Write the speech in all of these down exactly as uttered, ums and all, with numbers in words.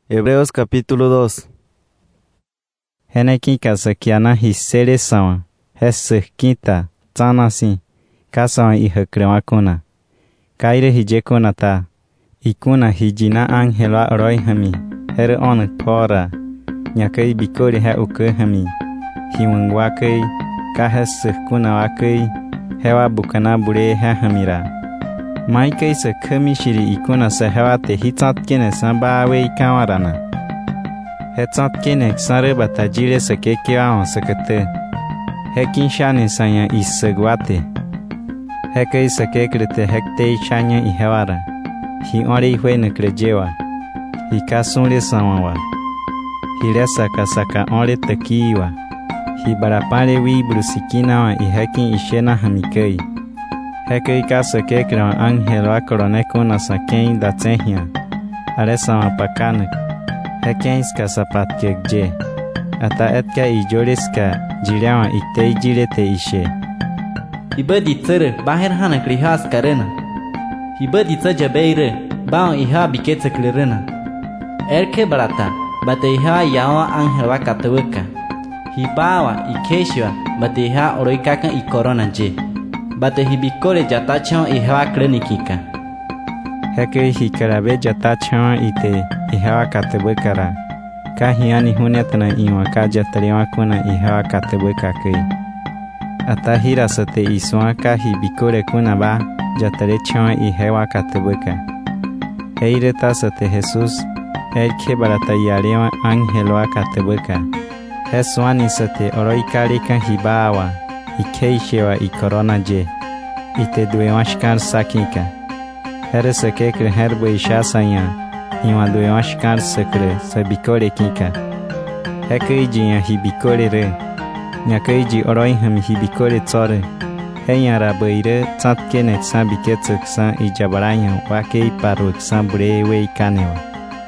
Hebreos capítulo dos. Heneki kasakiana hisere sawa, hesek kita, tsanasi, kasawa ihakrewa kuna. Kaire hijekuna ta, ikuna hijina angelwa oroi hami, here onak pora, nyakei bikori he uke hami, hiwangwakei, ka hesek kuna wakei, hewa bukana bure he hamira. Maikei sa kami shiri ikuna sa hewa te hitat kene sa bawe ikawarana. Hetat kene sare batajire sa kekewa on sa kate. Hekin shane sanya isagwate. Hekei sa kekrete hekte shanya ihewara. Hi ore ihwe nekrejewa. Hi kasunle samawa. Hi resa kasaka ore takiwa. Hi barapare wi brusikina wa ihekin ishena hamikei. Hekei kasa kekra angel wa koronekuna sa kein da tsehia. Aresa ma pakanak. Hekeins ka sapat kekje. Ata etka ijoriska jiriawa itei jirete ishe. Hiba di tsere bahir hana krihas karena. Hiba di tsa jabeire baon iha biketsa klirena. Erke barata bate iha yawa angel wa kataweka. Hibawa ikeshwa bate iha oroikakan i korona je. Bate hibikore jatachon ihewa klinikika. Heke hikarabe jatachon ite ihewa katebekara. Ka hiani hunetana iwa ka jatariwa kuna ihewa katebekakei. Ata hirasate iswa ka hibikore kuna ba jatarechon ihewa katebeka. Heire tasate Jesus elke barata yarewa angelwa katebeka. Heswani sate oroikari kan hibawa. Ikeishewa i korona je. Ite duewashkar sakika. Here sakekre herbo isha sanya. Iwa duewashkar sakre sabikore kika. Hekeiji ya hibikore re. Nyakaiji oroi hami hibikore tsore. Henya rabeire tsatkenek sa biketsek sa ijabaranya wakei parwek sa burewe ikanewa.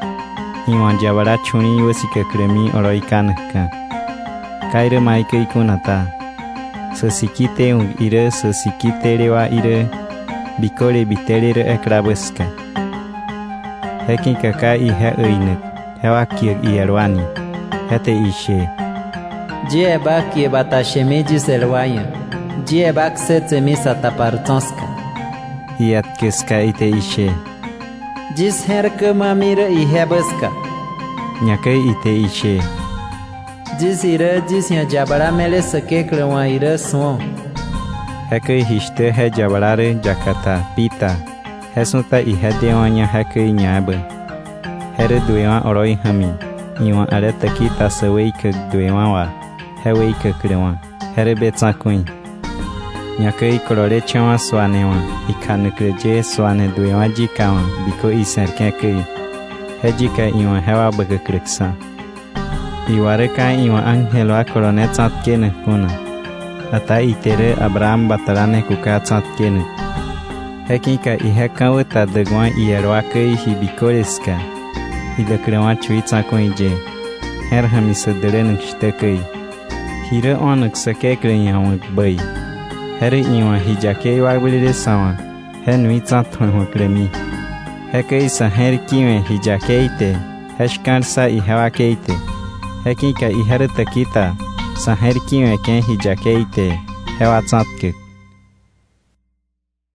Iwa jabara chuni wasika kremi oroi kanaka. Kaire maike ikunata. Sasikite un ire sasikite rewa ire bikore biterere ekrabuska. Hekin kaka i he oinek hewa kiek i erwani hete ishe. Jie bak ye batasheme jis elwaya. Jie bak setse tapartonska. Iat keska ite ishe. Jis herke mamire i hebeska. Nyake ite ishe. Jis ire jis ya jabara mele sake krewa ire son. Heke hishte he jabarare jakata pita. Hesunta i he dewanya heke nyabe. Here duewa oroi hami. Iwa are takita sewei ke duewa wa. Hewei ke krewa. Here betsa kuin. Nyake i kolore chewa swanewa. Ikanukreje swane duewa jikawa. Biko i serkeke. He jika iwa hewa bege kreksa. Iware ka iwa angel wa koronet sat kene kuna. Ata itere Abraham batarane kuka sat kene. Hekika iheka weta degwa ierwa kei hibikoreska. Idekrewa chuitsa koinje. Her hamisa derenek shtekei. Hire onak sakekre yawak bay. Here iwa hijake wagbulire sawa. He nuitsa thonho kremi. Hekei sa her kiwe hijake ite. Heshkar sa ihewa keite. Hekika ihere takita, sa herkiwe ken hijakeite, hewa tsatkik.